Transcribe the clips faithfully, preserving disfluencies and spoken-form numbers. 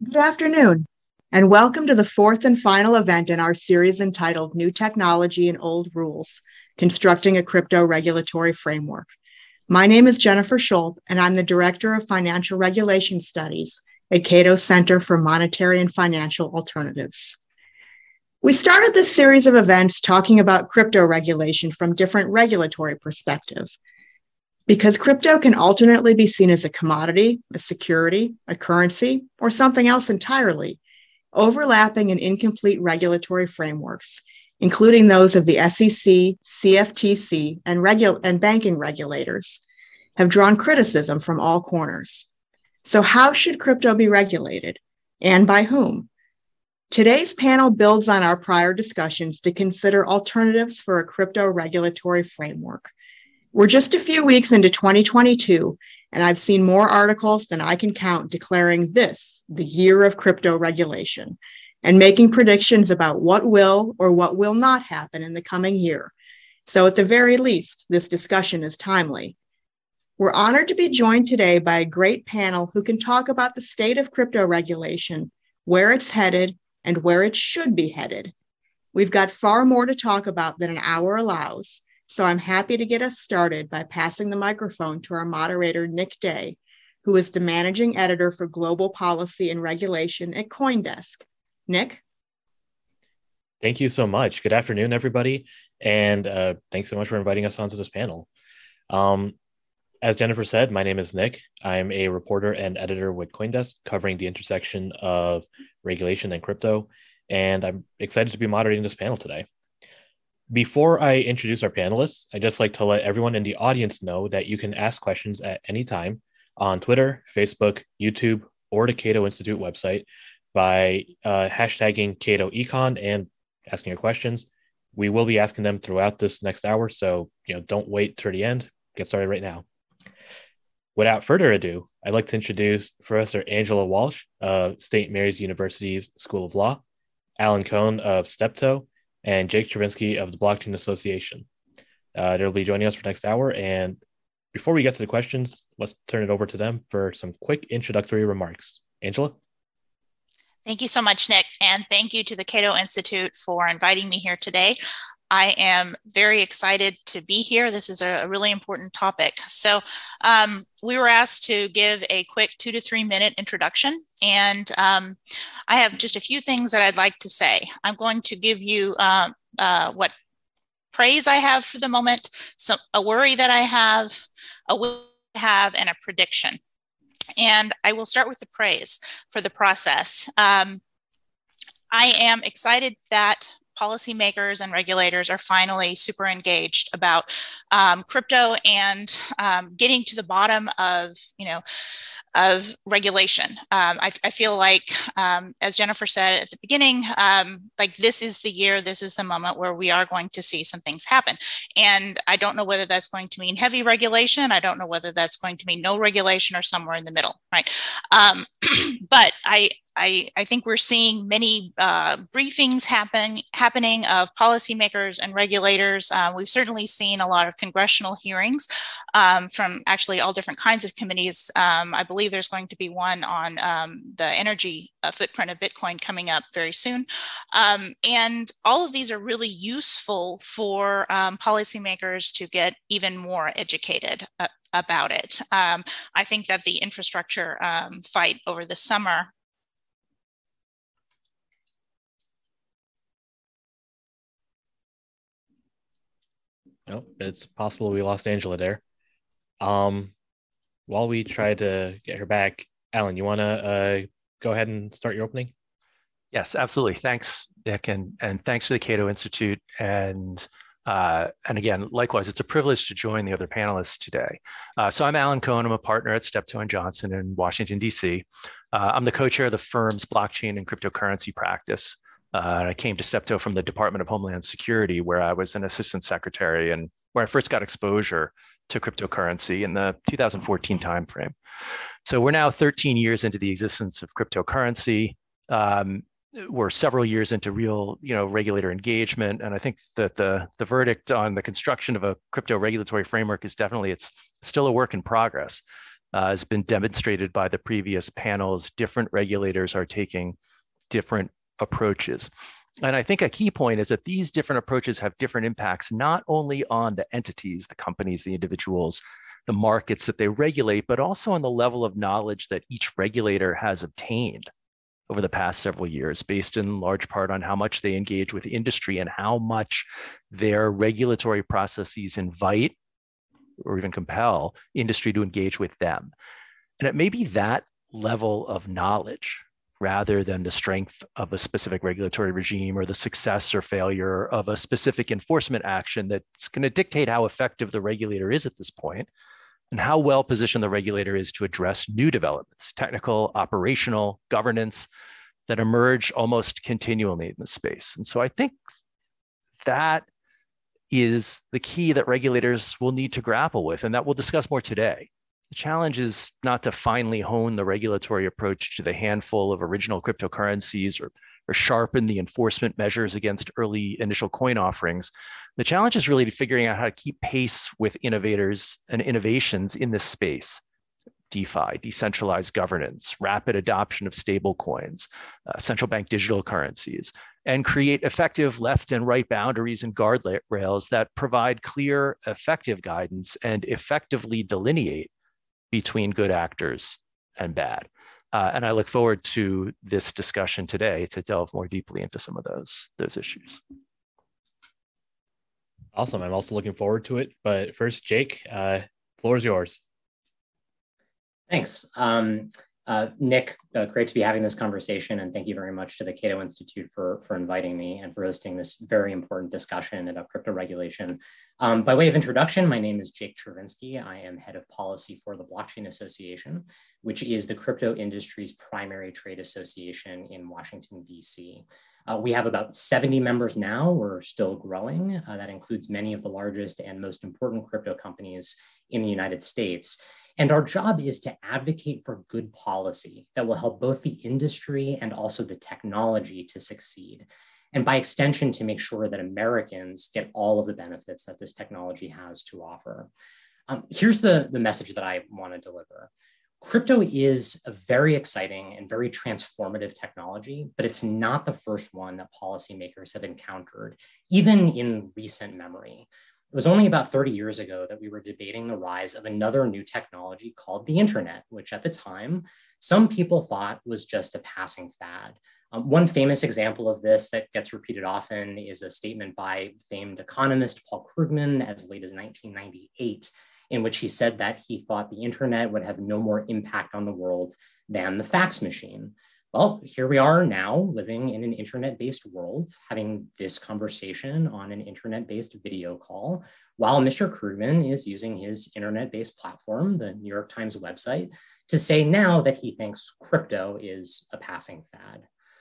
Good afternoon, and welcome to the fourth and final event in our series entitled New Technology and Old Rules, Constructing a Crypto Regulatory Framework. My name is Jennifer Schulp, and I'm the Director of Financial Regulation Studies at Cato Center for Monetary and Financial Alternatives. We started this series of events talking about crypto regulation from different regulatory perspectives, because crypto can alternately be seen as a commodity, a security, a currency, or something else entirely, overlapping and incomplete regulatory frameworks, including those of the S E C, C F T C, and, regu- and banking regulators, have drawn criticism from all corners. So how should crypto be regulated, and by whom? Today's panel builds on our prior discussions to consider alternatives for a crypto regulatory framework. We're just a few weeks into twenty twenty-two, and I've seen more articles than I can count declaring this the year of crypto regulation and making predictions about what will or what will not happen in the coming year. So at the very least, this discussion is timely. We're honored to be joined today by a great panel who can talk about the state of crypto regulation, where it's headed, and where it should be headed. We've got far more to talk about than an hour allows. So I'm happy to get us started by passing the microphone to our moderator, Nick Day, who is the managing editor for global policy and regulation at CoinDesk. Nick? Thank you so much. Good afternoon, everybody. And uh, thanks so much for inviting us onto this panel. Um, as Jennifer said, my name is Nick. I'm a reporter and editor with CoinDesk, covering the intersection of regulation and crypto. And I'm excited to be moderating this panel today. Before I introduce our panelists, I'd just like to let everyone in the audience know that you can ask questions at any time on Twitter, Facebook, YouTube, or the Cato Institute website by uh, hashtagging Cato Econ and asking your questions. We will be asking them throughout this next hour, so you know, don't wait till the end. Get started right now. Without further ado, I'd like to introduce Professor Angela Walsh of Saint Mary's University's School of Law, Alan Cohn of Steptoe, and Jake Chervinsky of the Blockchain Association. Uh, they'll be joining us for next hour. And before we get to the questions, let's turn it over to them for some quick introductory remarks. Angela? Thank you so much, Nick. And thank you to the Cato Institute for inviting me here today. I am very excited to be here. This is a really important topic. So um, we were asked to give a quick two to three minute introduction. And um, I have just a few things that I'd like to say. I'm going to give you uh, uh, what praise I have for the moment, so a worry that I have, a will I have, and a prediction. And I will start with the praise for the process. Um, I am excited that policymakers and regulators are finally super engaged about um, crypto and um, getting to the bottom of, you know, of regulation. Um, I, I feel like, um, as Jennifer said at the beginning, um, like this is the year, this is the moment where we are going to see some things happen. And I don't know whether that's going to mean heavy regulation. I don't know whether that's going to mean no regulation or somewhere in the middle, right? Um, but I, I, I think we're seeing many uh, briefings happen, happening of policymakers and regulators. Uh, we've certainly seen a lot of congressional hearings um, from actually all different kinds of committees. Um, I believe there's going to be one on um, the energy uh, footprint of Bitcoin coming up very soon. Um, and all of these are really useful for um, policymakers to get even more educated uh, about it. Um, I think that the infrastructure um, fight over the summer No, it's possible we lost Angela there. Um, while we try to get her back, Alan, you want to uh, go ahead and start your opening? Yes, absolutely. Thanks, Nick, and and thanks to the Cato Institute. And uh, and again, likewise, it's a privilege to join the other panelists today. Uh, so I'm Alan Cohn. I'm a partner at Steptoe and Johnson in Washington, D C. Uh, I'm the co-chair of the firm's blockchain and cryptocurrency practice. Uh, and I came to Steptoe from the Department of Homeland Security, where I was an assistant secretary and where I first got exposure to cryptocurrency in the two thousand fourteen timeframe. So we're now thirteen years into the existence of cryptocurrency. Um, we're several years into real, you know, regulator engagement, and I think that the the verdict on the construction of a crypto regulatory framework is definitely it's still a work in progress. Uh, has been demonstrated by the previous panels. Different regulators are taking different approaches. And I think a key point is that these different approaches have different impacts, not only on the entities, the companies, the individuals, the markets that they regulate, but also on the level of knowledge that each regulator has obtained over the past several years, based in large part on how much they engage with industry and how much their regulatory processes invite or even compel industry to engage with them. And it may be that level of knowledge rather than the strength of a specific regulatory regime or the success or failure of a specific enforcement action that's going to dictate how effective the regulator is at this point and how well positioned the regulator is to address new developments, technical, operational, governance that emerge almost continually in the space. And so I think that is the key that regulators will need to grapple with, and that we'll discuss more today. The challenge is not to finally hone the regulatory approach to the handful of original cryptocurrencies or, or sharpen the enforcement measures against early initial coin offerings. The challenge is really figuring out how to keep pace with innovators and innovations in this space. DeFi, decentralized governance, rapid adoption of stable coins, uh, central bank digital currencies, and create effective left and right boundaries and guardrails that provide clear, effective guidance and effectively delineate between good actors and bad. Uh, and I look forward to this discussion today to delve more deeply into some of those, those issues. Awesome. I'm also looking forward to it. But first, Jake, uh, floor is yours. Thanks. Um, uh, Nick, uh, great to be having this conversation, and thank you very much to the Cato Institute for, for inviting me and for hosting this very important discussion about crypto regulation. Um, by way of introduction, my name is Jake Chervinsky. I am head of policy for the Blockchain Association, which is the crypto industry's primary trade association in Washington, D C. Uh, we have about seventy members now. We're still growing. Uh, that includes many of the largest and most important crypto companies in the United States. And our job is to advocate for good policy that will help both the industry and also the technology to succeed. And by extension, to make sure that Americans get all of the benefits that this technology has to offer. Um, here's the, the message that I want to deliver. Crypto is a very exciting and very transformative technology, but it's not the first one that policymakers have encountered, even in recent memory. It was only about thirty years ago that we were debating the rise of another new technology called the internet, which at the time, some people thought was just a passing fad. Um, one famous example of this that gets repeated often is a statement by famed economist Paul Krugman as late as nineteen ninety-eight, in which he said that he thought the internet would have no more impact on the world than the fax machine. Well, here we are now living in an internet-based world, having this conversation on an internet-based video call, while Mister Krugman is using his internet-based platform, the New York Times website, to say now that he thinks crypto is a passing fad.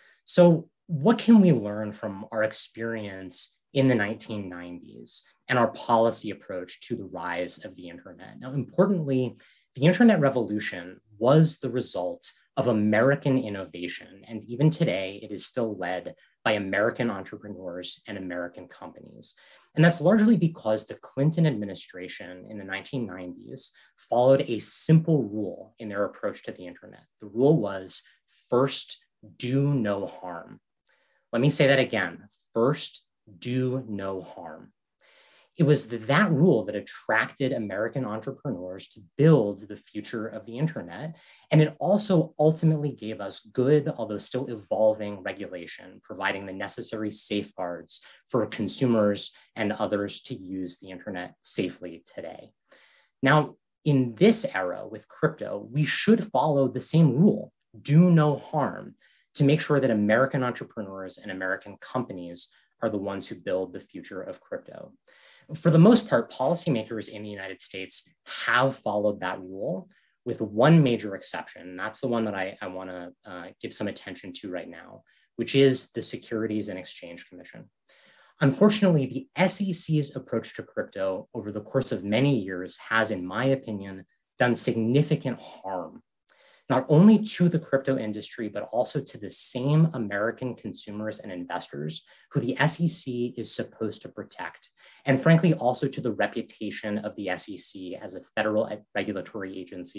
So what can we learn from our experience in the nineteen nineties and our policy approach to the rise of the internet? Now, importantly, the internet revolution was the result of American innovation. And even today, it is still led by American entrepreneurs and American companies. And that's largely because the Clinton administration in the nineteen nineties followed a simple rule in their approach to the internet. The rule was first, do no harm. Let me say that again, first, do no harm. It was that rule that attracted American entrepreneurs to build the future of the internet. And it also ultimately gave us good, although still evolving regulation, providing the necessary safeguards for consumers and others to use the internet safely today. Now, in this era with crypto, we should follow the same rule, do no harm, to make sure that American entrepreneurs and American companies are the ones who build the future of crypto. For the most part, policymakers in the United States have followed that rule, with one major exception. And that's the one that I, I want to uh, give some attention to right now, which is the Securities and Exchange Commission. Unfortunately, the S E C's approach to crypto over the course of many years has, in my opinion, done significant harm, not only to the crypto industry, but also to the same American consumers and investors who the S E C is supposed to protect. And frankly, also to the reputation of the S E C as a federal regulatory agency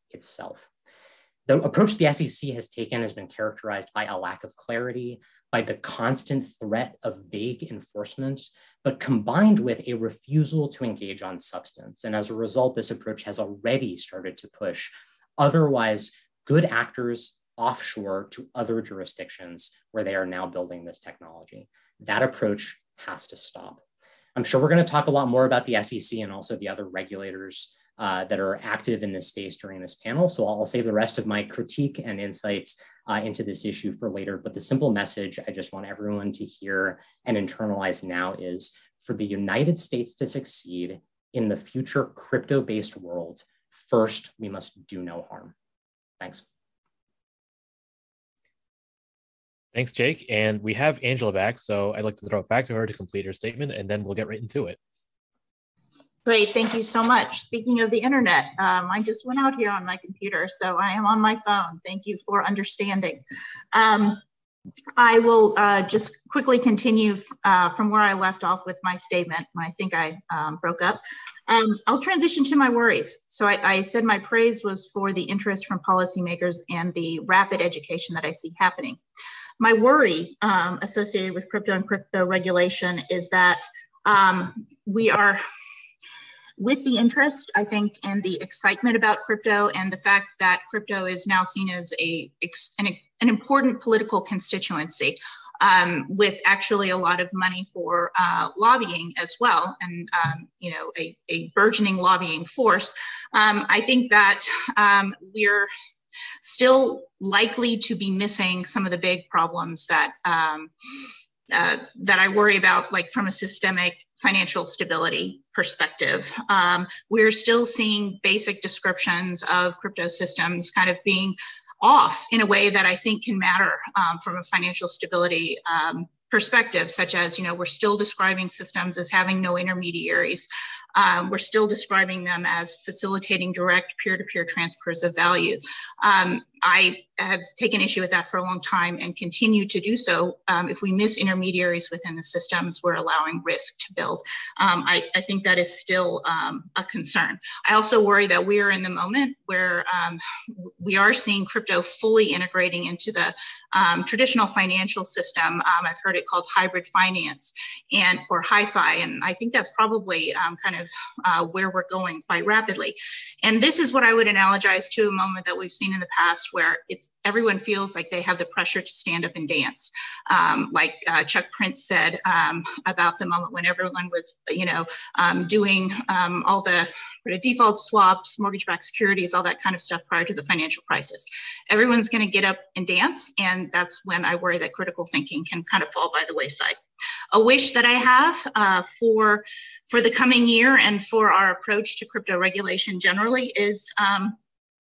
itself. The approach the S E C has taken has been characterized by a lack of clarity, by the constant threat of vague enforcement, but combined with a refusal to engage on substance. And as a result, this approach has already started to push otherwise good actors offshore to other jurisdictions where they are now building this technology. That approach has to stop. I'm sure we're going to talk a lot more about the S E C and also the other regulators uh, that are active in this space during this panel. So I'll save the rest of my critique and insights uh, into this issue for later. But the simple message I just want everyone to hear and internalize now is, for the United States to succeed in the future crypto-based world, first, we must do no harm. Thanks. Thanks, Jake. And we have Angela back, so I'd like to throw it back to her to complete her statement, and then we'll get right into it. Great, thank you so much. Speaking of the internet, um, I just went out here on my computer, so I am on my phone. Thank you for understanding. Um, I will uh, just quickly continue uh, from where I left off with my statement. I think I um, broke up. Um, I'll transition to my worries. So I, I said my praise was for the interest from policymakers and the rapid education that I see happening. My worry um, associated with crypto and crypto regulation is that um, we are, with the interest, I think, and the excitement about crypto and the fact that crypto is now seen as a, an, an important political constituency um, with actually a lot of money for uh, lobbying as well, and um, you know, a, a burgeoning lobbying force, um, I think that um, we're still likely to be missing some of the big problems that um, uh, that I worry about, like from a systemic financial stability perspective. Um, we're still seeing basic descriptions of crypto systems kind of being off in a way that I think can matter um, from a financial stability um, perspective, such as, you know, we're still describing systems as having no intermediaries. Um, we're still describing them as facilitating direct peer-to-peer transfers of value. Um, I have taken issue with that for a long time and continue to do so. Um, if we miss intermediaries within the systems, we're allowing risk to build. Um, I, I think that is still um, a concern. I also worry that we are in the moment where um, we are seeing crypto fully integrating into the um, traditional financial system. Um, I've heard it called hybrid finance and or hi-fi, and I think that's probably um, kind of uh, where we're going quite rapidly. And this is what I would analogize to a moment that we've seen in the past where it's everyone feels like they have the pressure to stand up and dance. Um, like uh, Chuck Prince said um, about the moment when everyone was, you know, um, doing um, all the default swaps, mortgage-backed securities, all that kind of stuff prior to the financial crisis. Everyone's going to get up and dance, and that's when I worry that critical thinking can kind of fall by the wayside. A wish that I have uh, for, for the coming year and for our approach to crypto regulation generally is um,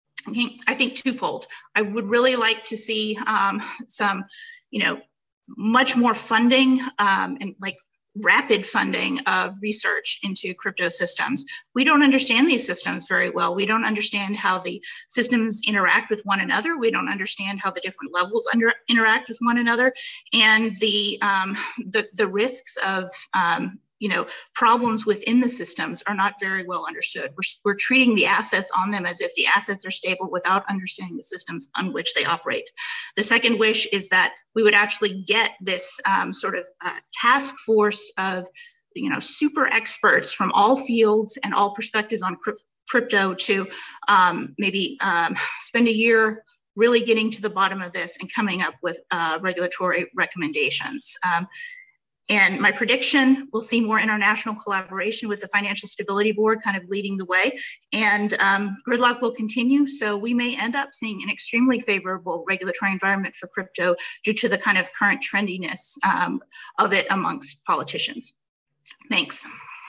I think twofold. I would really like to see um, some, you know, much more funding um, and like rapid funding of research into crypto systems. We don't understand these systems very well. We don't understand how the systems interact with one another. We don't understand how the different levels under, interact with one another, and the um, the, the risks of um, you know, problems within the systems are not very well understood. We're, we're treating the assets on them as if the assets are stable without understanding the systems on which they operate. The second wish is that we would actually get this um, sort of uh, task force of, you know, super experts from all fields and all perspectives on crypt crypto to um, maybe um, spend a year really getting to the bottom of this and coming up with uh, regulatory recommendations. Um, And my prediction, we'll see more international collaboration with the Financial Stability Board kind of leading the way, and um, gridlock will continue. So we may end up seeing an extremely favorable regulatory environment for crypto due to the kind of current trendiness um, of it amongst politicians. Thanks.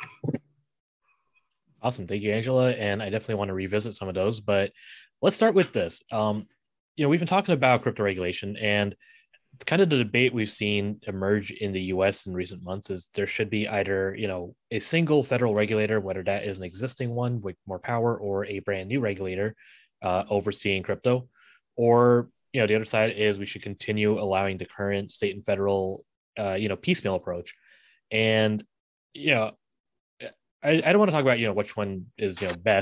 Awesome. Thank you, Angela. And I definitely want to revisit some of those, but let's start with this. Um, you know, we've been talking about crypto regulation, and kind of the debate we've seen emerge in the U S in recent months is there should be either, you know, a single federal regulator, whether that is an existing one with more power or a brand new regulator uh, overseeing crypto, or, you know, the other side is we should continue allowing the current state and federal, uh, you know, piecemeal approach. And, you know, I, I don't want to talk about, you know, which one is, you know, best, but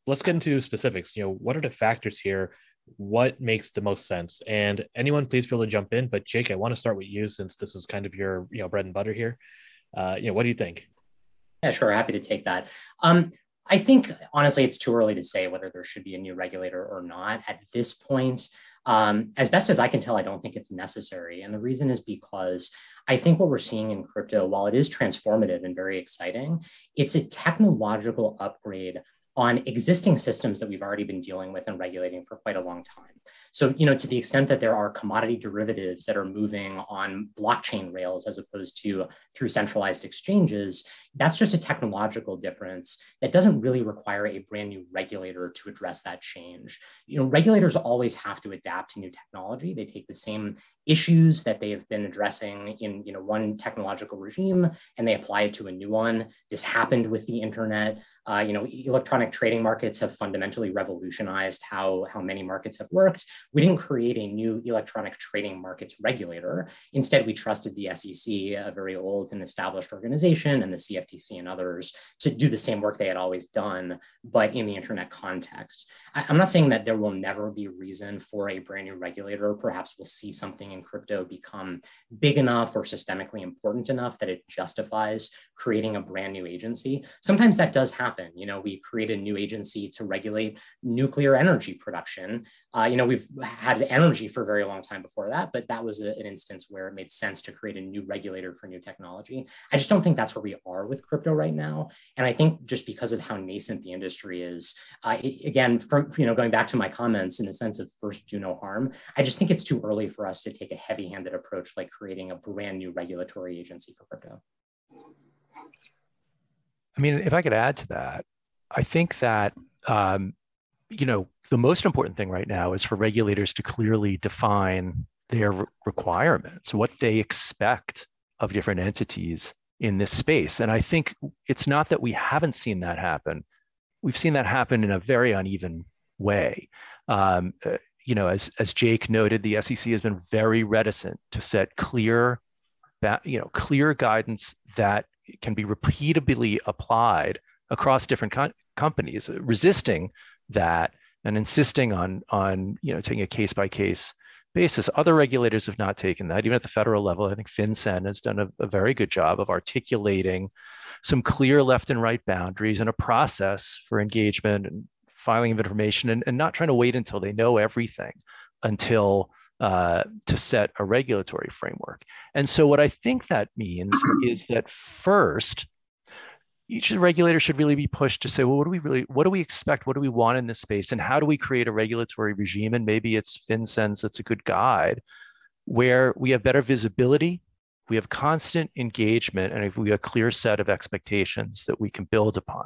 let's get into specifics. You know, what are the factors here? What makes the most sense? And anyone, please feel to jump in. But Jake, I want to start with you since this is kind of your, you know, bread and butter here. Uh, you know, what do you think? Yeah, sure. Happy to take that. Um, I think, honestly, it's too early to say whether there should be a new regulator or not at this point. Um, as best as I can tell, I don't think it's necessary. And the reason is because I think what we're seeing in crypto, while it is transformative and very exciting, it's a technological upgrade on existing systems that we've already been dealing with and regulating for quite a long time. So, you know, to the extent that there are commodity derivatives that are moving on blockchain rails as opposed to through centralized exchanges, that's just a technological difference that doesn't really require a brand new regulator to address that change. You know, regulators always have to adapt to new technology. They take the same issues that they have been addressing in, you know, one technological regime and they apply it to a new one. This happened with the internet. Uh, you know, electronic trading markets have fundamentally revolutionized how, how many markets have worked. We didn't create a new electronic trading markets regulator. Instead, we trusted the S E C, a very old and established organization, and the C F T C and others to do the same work they had always done, but in the internet context. I, I'm not saying that there will never be reason for a brand new regulator. Perhaps we'll see something in crypto become big enough or systemically important enough that it justifies creating a brand new agency. Sometimes that does happen. You know, we create a new agency to regulate nuclear energy production. Uh, you know, we've had energy for a very long time before that, but that was a, an instance where it made sense to create a new regulator for new technology. I just don't think that's where we are with crypto right now. And I think just because of how nascent the industry is, uh, it, again, from, you know, going back to my comments in the sense of first do no harm, I just think it's too early for us to take a heavy-handed approach like creating a brand new regulatory agency for crypto. I mean, if I could add to that, I think that, um, you know, the most important thing right now is for regulators to clearly define their re- requirements, what they expect of different entities in this space. And I think it's not that we haven't seen that happen. We've seen that happen in a very uneven way. Um, uh, you know, as, as Jake noted, the S E C has been very reticent to set clear, you know, clear guidance that can be repeatably applied across different co- companies, resisting that and insisting on, on, you know, taking a case by case basis. Other regulators have not taken that. Even at the federal level, I think FinCEN has done a, a very good job of articulating some clear left and right boundaries and a process for engagement and filing of information, and, and not trying to wait until they know everything until uh, to set a regulatory framework. And so what I think that means is that first, each regulator should really be pushed to say, well, what do we really, what do we expect? What do we want in this space? And how do we create a regulatory regime? And maybe it's FinCEN's that's a good guide, where we have better visibility, we have constant engagement, and if we have a clear set of expectations that we can build upon.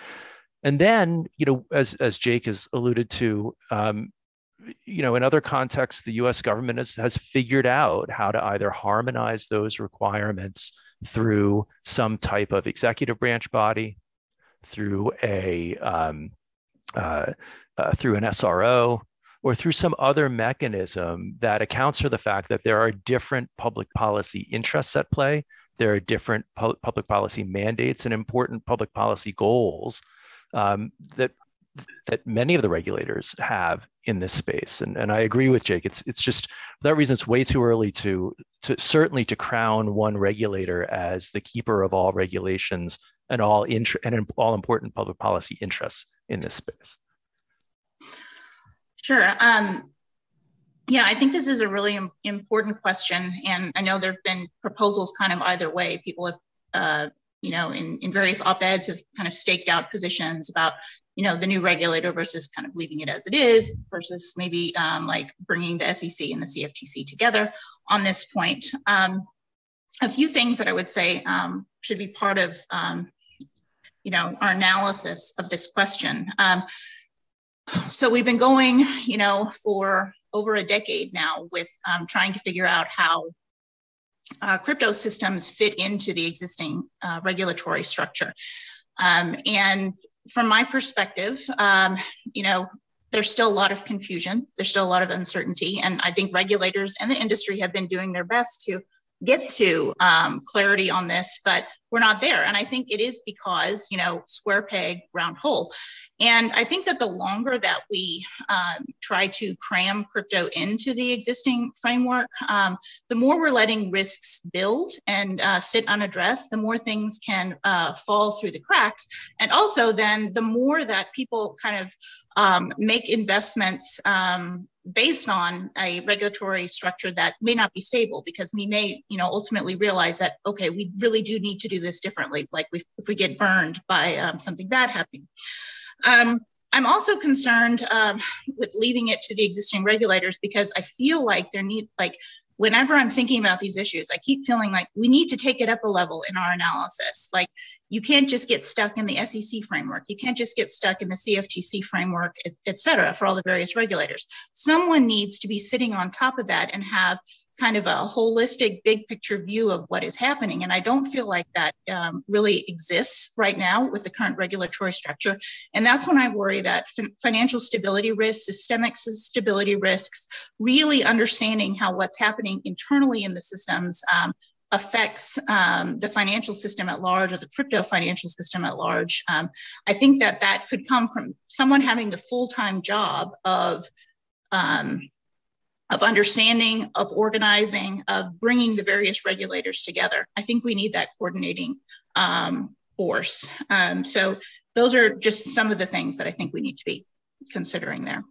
And then, you know, as, as Jake has alluded to, um, you know, in other contexts, the U S government has, has figured out how to either harmonize those requirements through some type of executive branch body, through a um, uh, uh, through an S R O, or through some other mechanism that accounts for the fact that there are different public policy interests at play. There are different pu- public policy mandates and important public policy goals um, that that many of the regulators have in this space. And, and I agree with Jake. It's it's just for that reason, it's way too early to, to certainly to crown one regulator as the keeper of all regulations and all int- and all important public policy interests in this space. Sure. Um, yeah, I think this is a really im- important question. And I know there have been proposals kind of either way. People have, uh, you know, in, in various op-eds have kind of staked out positions about, you know, the new regulator versus kind of leaving it as it is versus maybe um, like bringing the S E C and the C F T C together on this point. Um, a few things that I would say um, should be part of, um, you know, our analysis of this question. Um, so we've been going, you know, for over a decade now with um, trying to figure out how uh, crypto systems fit into the existing uh, regulatory structure. Um, and from my perspective, um, you know, there's still a lot of confusion. There's still a lot of uncertainty. And I think regulators and the industry have been doing their best to get to um, clarity on this, but we're not there. And I think it is because, you know, square peg, round hole. And I think that the longer that we um, try to cram crypto into the existing framework, um, the more we're letting risks build and uh, sit unaddressed, the more things can uh, fall through the cracks. And also then the more that people kind of um, make investments um, based on a regulatory structure that may not be stable, because we may, you know, ultimately realize that, okay, we really do need to do this differently, like we, if we get burned by um, something bad happening. Um, I'm also concerned um, with leaving it to the existing regulators, because I feel like there need, like, whenever I'm thinking about these issues, I keep feeling like we need to take it up a level in our analysis. Like, you can't just get stuck in the S E C framework. You can't just get stuck in the C F T C framework, et, et cetera, for all the various regulators. Someone needs to be sitting on top of that and have kind of a holistic, big picture view of what is happening. And I don't feel like that um, really exists right now with the current regulatory structure. And that's when I worry that fin- financial stability risks, systemic stability risks, really understanding how what's happening internally in the systems um, affects um, the financial system at large, or the crypto financial system at large. Um, I think that that could come from someone having the full-time job of um, of understanding, of organizing, of bringing the various regulators together. I think we need that coordinating um, force. Um, so those are just some of the things that I think we need to be considering there.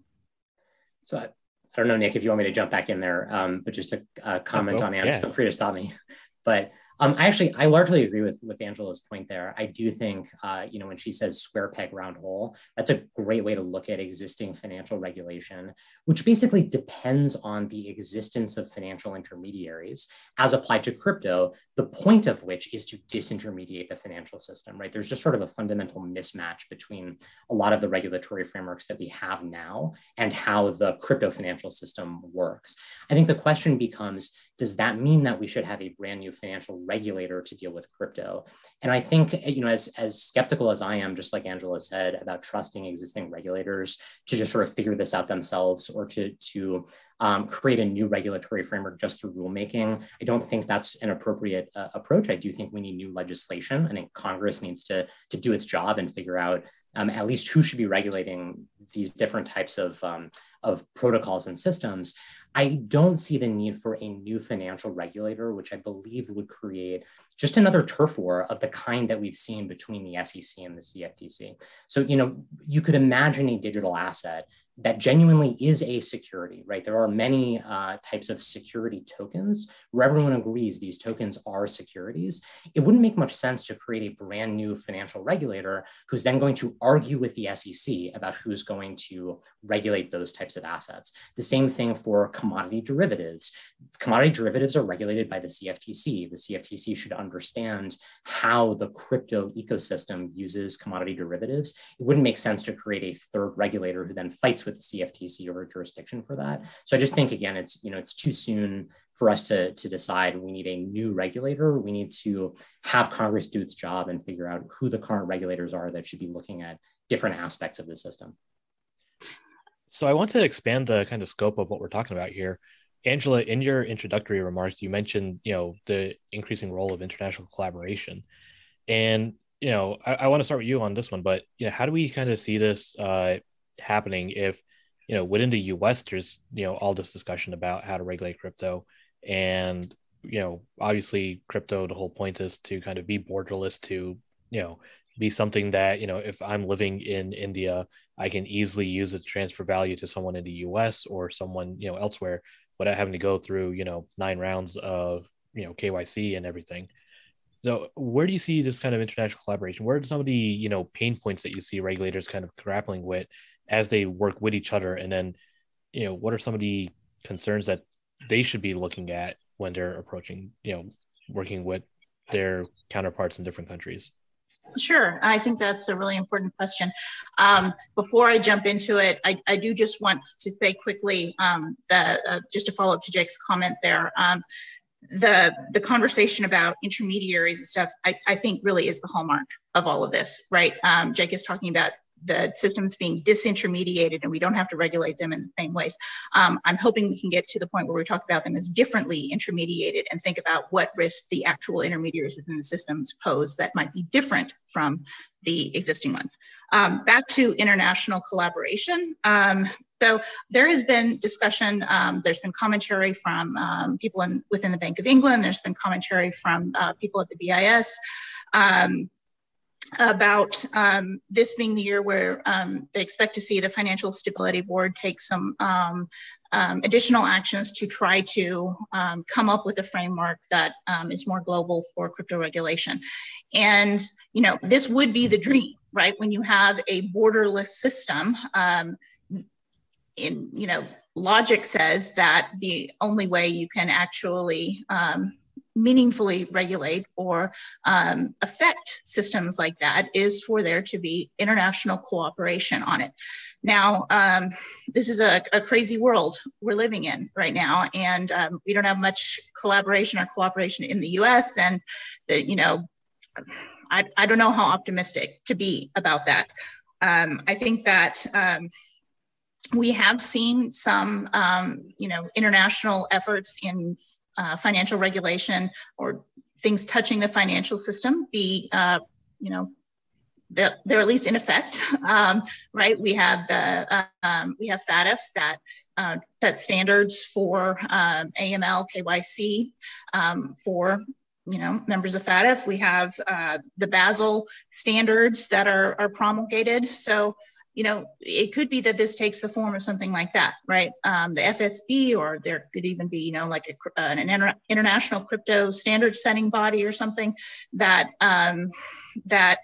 So I, I don't know, Nick, if you want me to jump back in there, um, but just to uh, comment on Angela, yeah. Feel free to stop me. But um, actually, I largely agree with, with Angela's point there. I do think, uh, you know, when she says square peg, round hole, that's a great way to look at existing financial regulation, which basically depends on the existence of financial intermediaries as applied to crypto, the point of which is to disintermediate the financial system, right? There's just sort of a fundamental mismatch between a lot of the regulatory frameworks that we have now and how the crypto financial system works. I think the question becomes, does that mean that we should have a brand new financial regulator to deal with crypto? And I think, you know, as, as skeptical as I am, just like Angela said, about trusting existing regulators to just sort of figure this out themselves, or to, to um, create a new regulatory framework just through rulemaking, I don't think that's an appropriate uh, approach. I do think we need new legislation. I think Congress needs to, to do its job and figure out um, at least who should be regulating these different types of, um, of protocols and systems. I don't see the need for a new financial regulator, which I believe would create just another turf war of the kind that we've seen between the S E C and the C F T C. So, you know, you could imagine a digital asset that genuinely is a security, right? There are many uh, types of security tokens where everyone agrees these tokens are securities. It wouldn't make much sense to create a brand new financial regulator who's then going to argue with the S E C about who's going to regulate those types of assets. The same thing for commodity derivatives. Commodity derivatives are regulated by the C F T C. The C F T C should understand how the crypto ecosystem uses commodity derivatives. It wouldn't make sense to create a third regulator who then fights with the C F T C over jurisdiction for that. So I just think, again, it's, you know, it's too soon for us to, to decide we need a new regulator. We need to have Congress do its job and figure out who the current regulators are that should be looking at different aspects of the system. So I want to expand the kind of scope of what we're talking about here. Angela, in your introductory remarks, you mentioned, you know, the increasing role of international collaboration. And, you know, I, I want to start with you on this one, but, you know, how do we kind of see this uh, happening if, you know, within the U S, there's, you know, all this discussion about how to regulate crypto, and, you know, obviously crypto, the whole point is to kind of be borderless, to, you know, be something that, you know, if I'm living in India, I can easily use it to transfer value to someone in the U S or someone, you know, elsewhere, without having to go through, you know, nine rounds of, you know, K Y C and everything. So where do you see this kind of international collaboration? Where are some of the, you know, pain points that you see regulators kind of grappling with as they work with each other? And then, you know, what are some of the concerns that they should be looking at when they're approaching, you know, working with their counterparts in different countries? Sure. I think that's a really important question. Um, before I jump into it, I, I do just want to say quickly um, that uh, just to follow up to Jake's comment there, um, the the conversation about intermediaries and stuff, I, I think really is the hallmark of all of this, right? Um, Jake is talking about the systems being disintermediated and we don't have to regulate them in the same ways. Um, I'm hoping we can get to the point where we talk about them as differently intermediated and think about what risks the actual intermediaries within the systems pose that might be different from the existing ones. Um, back to international collaboration. Um, so there has been discussion, um, there's been commentary from um, people in, within the Bank of England, there's been commentary from uh, people at the B I S, um, about um, this being the year where um, they expect to see the Financial Stability Board take some um, um, additional actions to try to um, come up with a framework that um, is more global for crypto regulation. And, you know, this would be the dream, right? When you have a borderless system, um, in, you know, logic says that the only way you can actually um, meaningfully regulate or um, affect systems like that is for there to be international cooperation on it. Now, um, this is a, a crazy world we're living in right now, and um, we don't have much collaboration or cooperation in the U S, and the, you know, I, I don't know how optimistic to be about that. Um, I think that um, we have seen some, um, you know, international efforts in Uh, financial regulation or things touching the financial system be, uh, you know, they're, they're at least in effect, um, right? We have the uh, um, we have FATF that uh, that standards for um, A M L, K Y C um, for you know members of FATF. We have uh, the Basel standards that are are promulgated. So, you know, it could be that this takes the form of something like that, right? Um, the F S B, or there could even be, you know, like a, uh, an inter international crypto standard setting body or something that um, that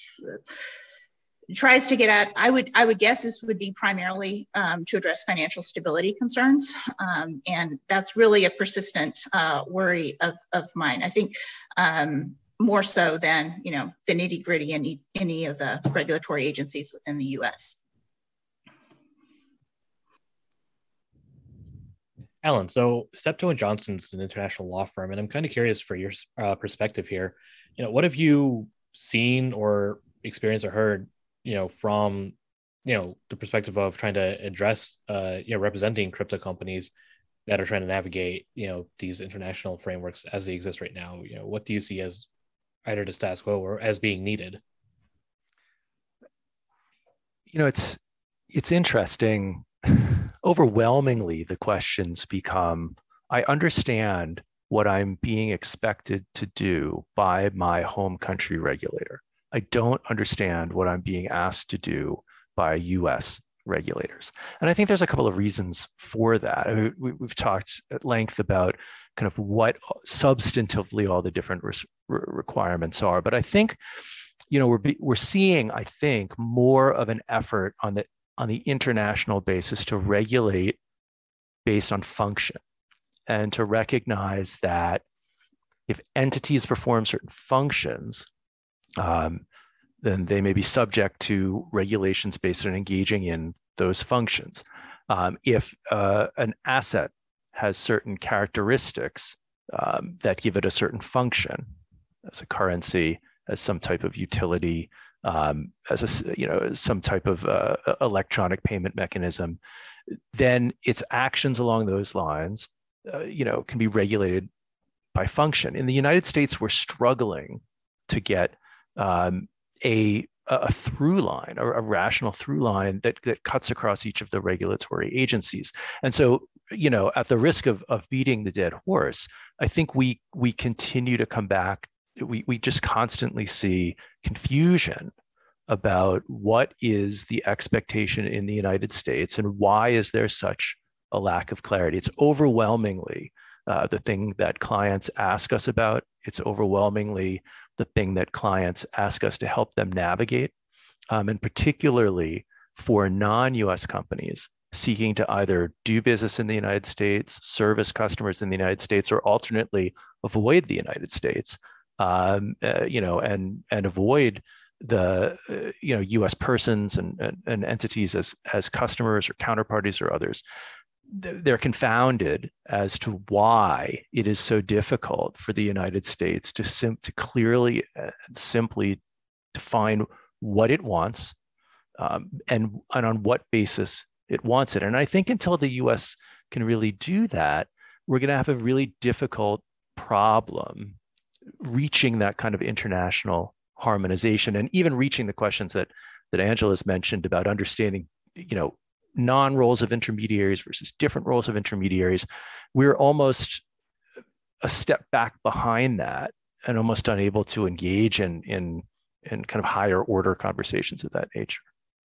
tries to get at. I would I would guess this would be primarily um, to address financial stability concerns, um, and that's really a persistent uh, worry of of mine. I think. Um, more so than, you know, the nitty gritty in any, any of the regulatory agencies within the U S. Alan, so Steptoe and Johnson's an international law firm, and I'm kind of curious for your uh, perspective here. You know, what have you seen or experienced or heard, you know, from, you know, the perspective of trying to address, uh, you know, representing crypto companies that are trying to navigate, you know, these international frameworks as they exist right now? You know, what do you see as either the status quo or as being needed? You know, it's it's interesting. Overwhelmingly, the questions become, I understand what I'm being expected to do by my home country regulator. I don't understand what I'm being asked to do by U S regulators. And I think there's a couple of reasons for that. I mean, we, we've talked at length about kind of what substantively all the different re requirements are. But I think, you know, we're, be, we're seeing, I think, more of an effort on the, on the international basis to regulate based on function, and to recognize that if entities perform certain functions, um, then they may be subject to regulations based on engaging in those functions. Um, if uh, an asset has certain characteristics um, that give it a certain function, as a currency, as some type of utility, um, as a, you know, some type of uh, electronic payment mechanism, then its actions along those lines, uh, you know, can be regulated by function. In the United States, we're struggling to get um, a a through line, or a rational through line that, that cuts across each of the regulatory agencies. And so, you know, at the risk of, of beating the dead horse, I think we we continue to come back. We, we just constantly see confusion about what is the expectation in the United States and why is there such a lack of clarity. It's overwhelmingly uh, the thing that clients ask us about. It's overwhelmingly the thing that clients ask us to help them navigate, um, and particularly for non-U S companies seeking to either do business in the United States, service customers in the United States, or alternately avoid the United States, um, uh, you know, and and avoid the uh, you know U S persons and, and, and entities as as customers or counterparties or others. They're confounded as to why it is so difficult for the United States to sim to clearly and simply define what it wants, um, and, and on what basis it wants it. And I think until the U S can really do that, we're going to have a really difficult problem reaching that kind of international harmonization, and even reaching the questions that that Angela's mentioned about understanding, you know, non-roles of intermediaries versus different roles of intermediaries. We're almost a step back behind that and almost unable to engage in in in kind of higher order conversations of that nature.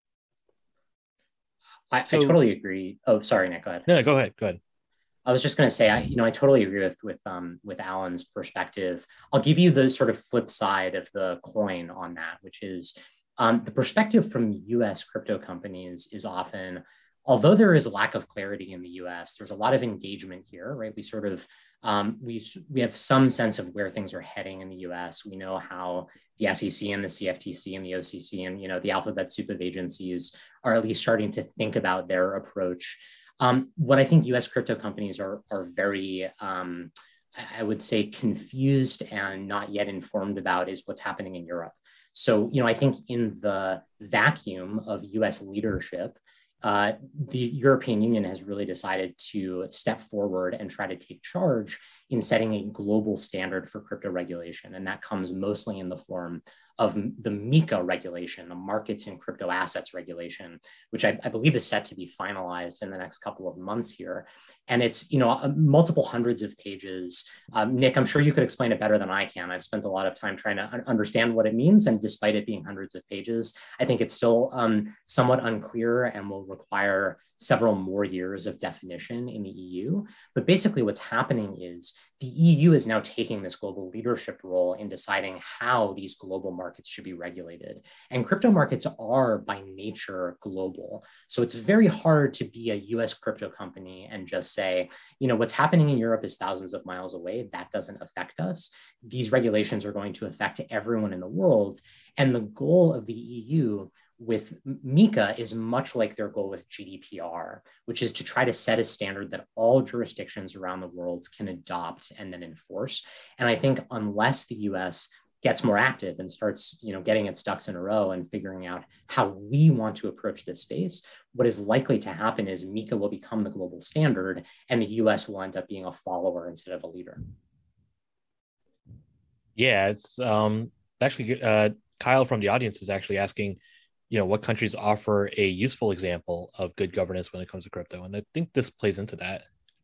I, So- I totally agree. Oh, sorry, Nick, go ahead. No, go ahead. Go ahead. I was just going to say, I, you know, I totally agree with with um, with Alan's perspective. I'll give you the sort of flip side of the coin on that, which is um, the perspective from U S crypto companies is often, although there is a lack of clarity in the U S, there's a lot of engagement here, right? We sort of um, we we have some sense of where things are heading in the U S. We know how the S E C and the C F T C and the O C C and, you know, the alphabet soup of agencies are at least starting to think about their approach. Um, what I think U S crypto companies are, are very, um, I would say, confused and not yet informed about is what's happening in Europe. So, you know, I think in the vacuum of U S leadership, uh, the European Union has really decided to step forward and try to take charge in setting a global standard for crypto regulation. And that comes mostly in the form of the MiCA regulation, the Markets in Crypto Assets regulation, which I, I believe is set to be finalized in the next couple of months here. And it's, you know, multiple hundreds of pages. Um, Nick, I'm sure you could explain it better than I can. I've spent a lot of time trying to understand what it means. And despite it being hundreds of pages, I think it's still um, somewhat unclear and will require several more years of definition in the E U. But basically what's happening is the E U is now taking this global leadership role in deciding how these global markets should be regulated. And crypto markets are by nature global. So it's very hard to be a U S crypto company and just say, you know, what's happening in Europe is thousands of miles away. That doesn't affect us. These regulations are going to affect everyone in the world. And the goal of the E U with MiCA is much like their goal with G D P R, which is to try to set a standard that all jurisdictions around the world can adopt and then enforce. And I think unless the U S gets more active and starts, you know, getting its ducks in a row and figuring out how we want to approach this space, what is likely to happen is MiCA will become the global standard and the U S will end up being a follower instead of a leader. Yeah, it's um, actually uh, Kyle from the audience is actually asking, you know, what countries offer a useful example of good governance when it comes to crypto. And I think this plays into that.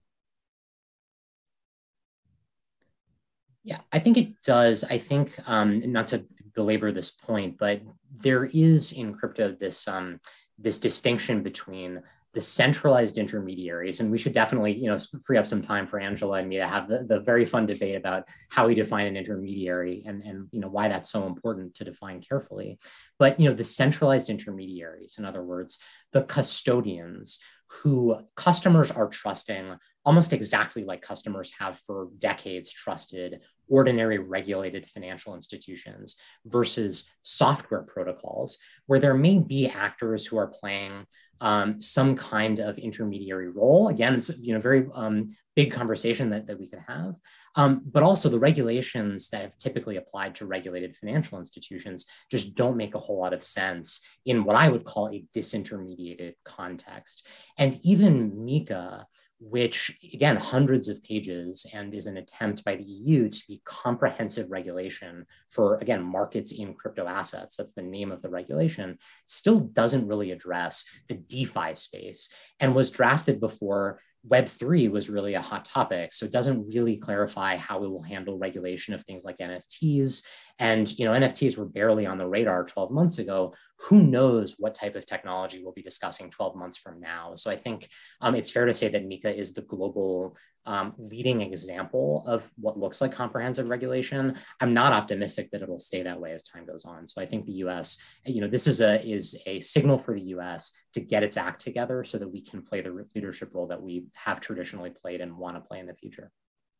Yeah, I think it does. I think, um, not to belabor this point, but there is in crypto this, um, this distinction between the centralized intermediaries, and we should definitely, you know, free up some time for Angela and me to have the, the very fun debate about how we define an intermediary and, and, you know, why that's so important to define carefully. But, you know, the centralized intermediaries, in other words, the custodians who customers are trusting almost exactly like customers have for decades trusted ordinary regulated financial institutions versus software protocols, where there may be actors who are playing um, some kind of intermediary role. Again, you know, very um, big conversation that, that we could have, um, but also the regulations that have typically applied to regulated financial institutions just don't make a whole lot of sense in what I would call a disintermediated context. And even MiCA, which again, hundreds of pages and is an attempt by the E U to be comprehensive regulation for, again, markets in crypto assets, that's the name of the regulation, still doesn't really address the DeFi space and was drafted before Web three was really a hot topic. So it doesn't really clarify how we will handle regulation of things like N F Ts. And, you know, N F Ts were barely on the radar twelve months ago. Who knows what type of technology we'll be discussing twelve months from now? So I think um, it's fair to say that MiCA is the global um, leading example of what looks like comprehensive regulation. I'm not optimistic that it'll stay that way as time goes on. So I think the U S, you know, this is a, is a signal for the U S to get its act together so that we can play the leadership role that we have traditionally played and want to play in the future.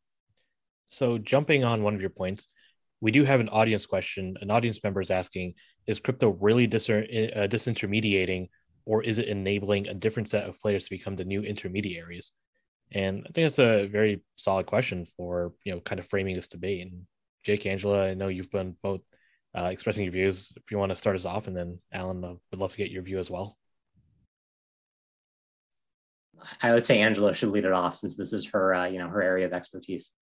So jumping on one of your points, we do have an audience question. An audience member is asking, is crypto really dis- uh, disintermediating, or is it enabling a different set of players to become the new intermediaries? And I think that's a very solid question for, you know, kind of framing this debate. And Jake, Angela, I know you've been both uh, expressing your views. If you want to start us off, and then Alan, uh, would love to get your view as well. I would say Angela should lead it off since this is her, uh, you know, her area of expertise.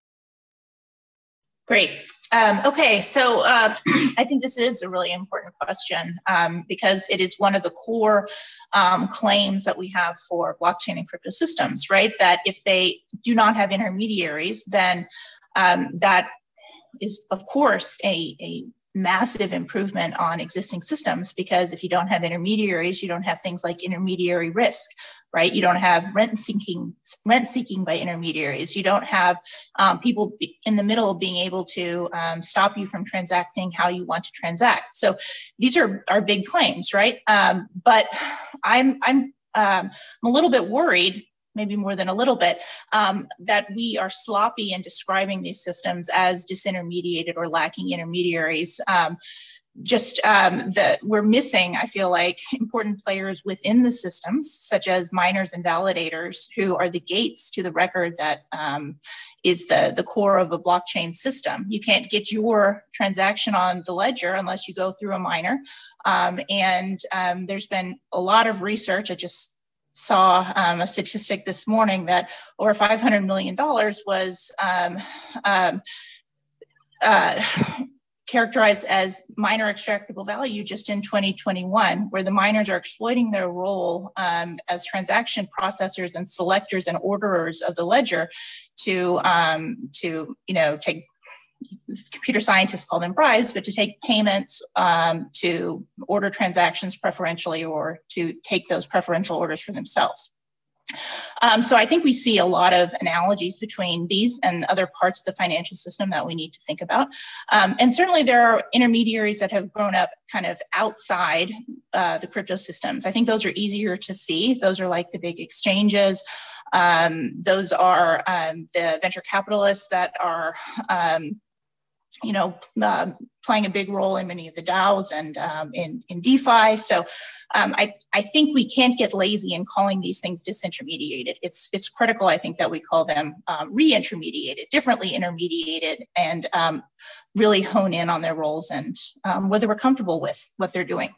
Great. Um, okay, so uh, I think this is a really important question um, because it is one of the core um, claims that we have for blockchain and crypto systems, right? That if they do not have intermediaries, then um, that is, of course, a, a massive improvement on existing systems, because if you don't have intermediaries, you don't have things like intermediary risk, right? You don't have rent seeking, rent seeking by intermediaries. You don't have um, people in the middle being able to um, stop you from transacting how you want to transact. So these are, are big claims, right? Um, but I'm, I'm, um, I'm a little bit worried, maybe more than a little bit, um, that we are sloppy in describing these systems as disintermediated or lacking intermediaries. Um, just um, that we're missing, I feel like, important players within the systems, such as miners and validators, who are the gates to the record that um, is the, the core of a blockchain system. You can't get your transaction on the ledger unless you go through a miner. Um, and um, there's been a lot of research. I just saw um, a statistic this morning that over five hundred million dollars was um, um, uh, characterized as miner extractable value just in twenty twenty-one, where the miners are exploiting their role um, as transaction processors and selectors and orderers of the ledger to, um, to you know, take, computer scientists call them bribes, but to take payments um, to order transactions preferentially or to take those preferential orders for themselves. Um, so I think we see a lot of analogies between these and other parts of the financial system that we need to think about. Um, and certainly there are intermediaries that have grown up kind of outside uh, the crypto systems. I think those are easier to see. Those are like the big exchanges. Um, those are um, the venture capitalists that are um, you know, uh, playing a big role in many of the DAOs and um, in, in DeFi. So um, I, I think we can't get lazy in calling these things disintermediated. It's, it's critical, I think, that we call them um, re-intermediated, differently intermediated, and um, really hone in on their roles and um, whether we're comfortable with what they're doing.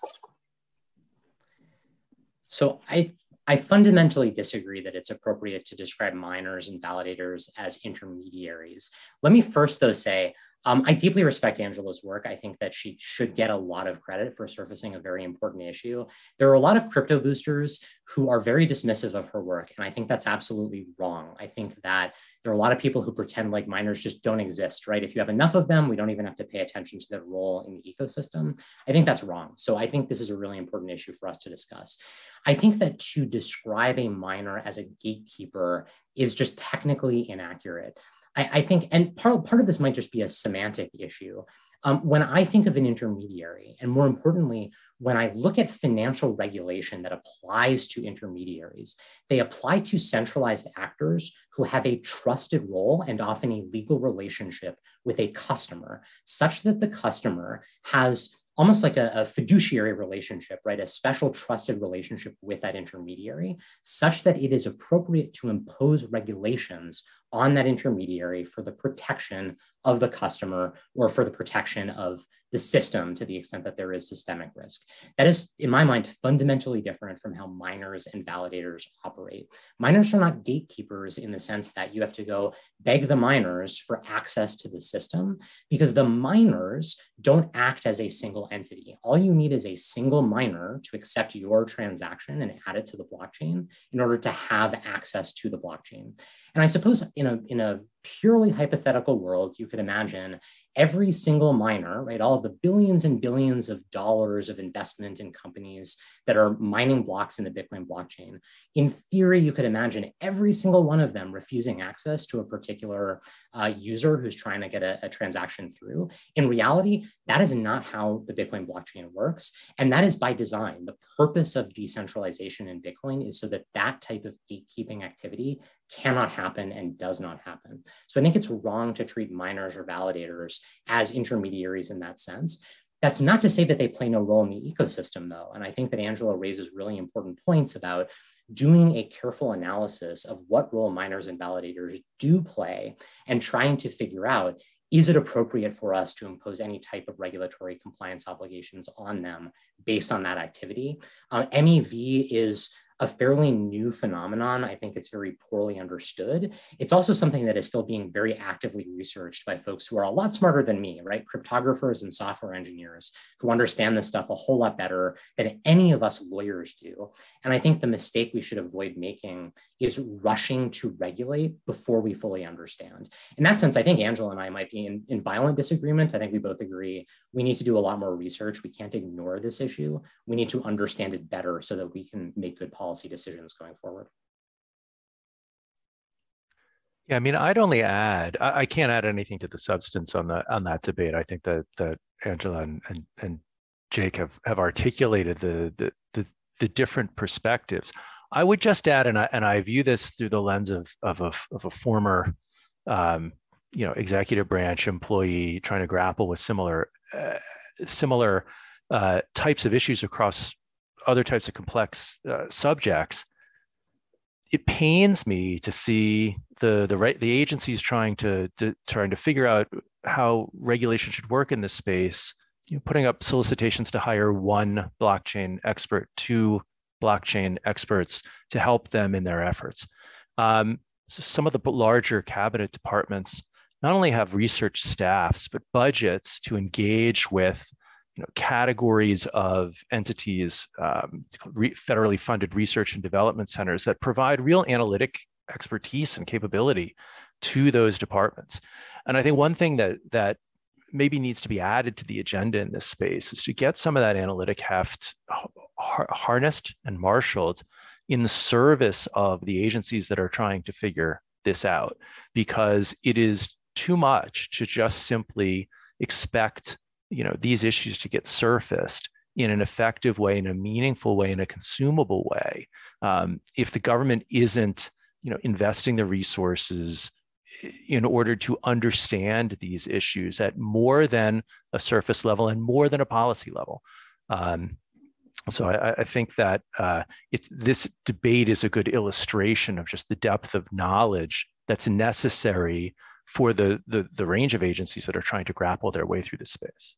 So I I fundamentally disagree that it's appropriate to describe miners and validators as intermediaries. Let me first, though, say, um, I deeply respect Angela's work. I think that she should get a lot of credit for surfacing a very important issue. There are a lot of crypto boosters who are very dismissive of her work, and I think that's absolutely wrong. I think that there are a lot of people who pretend like miners just don't exist, right? If you have enough of them, we don't even have to pay attention to their role in the ecosystem. I think that's wrong. So I think this is a really important issue for us to discuss. I think that to describe a miner as a gatekeeper is just technically inaccurate. I, I think, and part, part of this might just be a semantic issue. Um, when I think of an intermediary, and more importantly, when I look at financial regulation that applies to intermediaries, they apply to centralized actors who have a trusted role and often a legal relationship with a customer, such that the customer has almost like a, a fiduciary relationship, right? A special trusted relationship with that intermediary, such that it is appropriate to impose regulations on that intermediary for the protection of the customer or for the protection of the system to the extent that there is systemic risk. That is, in my mind, fundamentally different from how miners and validators operate. Miners are not gatekeepers in the sense that you have to go beg the miners for access to the system, because the miners don't act as a single entity. All you need is a single miner to accept your transaction and add it to the blockchain in order to have access to the blockchain. And I suppose in a, in a purely hypothetical world, you could imagine every single miner, right, all of the billions and billions of dollars of investment in companies that are mining blocks in the Bitcoin blockchain. In theory, you could imagine every single one of them refusing access to a particular uh, user who's trying to get a, a transaction through. In reality, that is not how the Bitcoin blockchain works. And that is by design. The purpose of decentralization in Bitcoin is so that that type of gatekeeping activity cannot happen and does not happen. So I think it's wrong to treat miners or validators as intermediaries in that sense. That's not to say that they play no role in the ecosystem, though. And I think that Angela raises really important points about doing a careful analysis of what role miners and validators do play and trying to figure out, is it appropriate for us to impose any type of regulatory compliance obligations on them based on that activity? Uh, M E V is a fairly new phenomenon. I think it's very poorly understood. It's also something that is still being very actively researched by folks who are a lot smarter than me, right? Cryptographers and software engineers who understand this stuff a whole lot better than any of us lawyers do. And I think the mistake we should avoid making is rushing to regulate before we fully understand. In that sense, I think Angela and I might be in, in violent disagreement. I think we both agree we need to do a lot more research. We can't ignore this issue. We need to understand it better so that we can make good policy decisions going forward. Yeah, I mean, I'd only add, I, I can't add anything to the substance on the on that debate. I think that that Angela and and, and Jake have, have articulated the, the the the different perspectives. I would just add, and I and I view this through the lens of of a of a former, um, you know, executive branch employee trying to grapple with similar uh, similar uh, types of issues across other types of complex uh, subjects. It pains me to see the the right the agencies trying to, to trying to figure out how regulation should work in this space. You know, putting up solicitations to hire one blockchain expert, two blockchain experts to help them in their efforts. Um, so some of the larger cabinet departments not only have research staffs but budgets to engage with, you know, categories of entities, um, re- federally funded research and development centers that provide real analytic expertise and capability to those departments. And I think one thing that that maybe needs to be added to the agenda in this space is to get some of that analytic heft har- harnessed and marshaled in the service of the agencies that are trying to figure this out, because it is too much to just simply expect, you know, these issues to get surfaced in an effective way, in a meaningful way, in a consumable way, um, if the government isn't, you know, investing the resources in order to understand these issues at more than a surface level and more than a policy level. Um, so I, I think that uh, it, this debate is a good illustration of just the depth of knowledge that's necessary for the, the, the range of agencies that are trying to grapple their way through this space.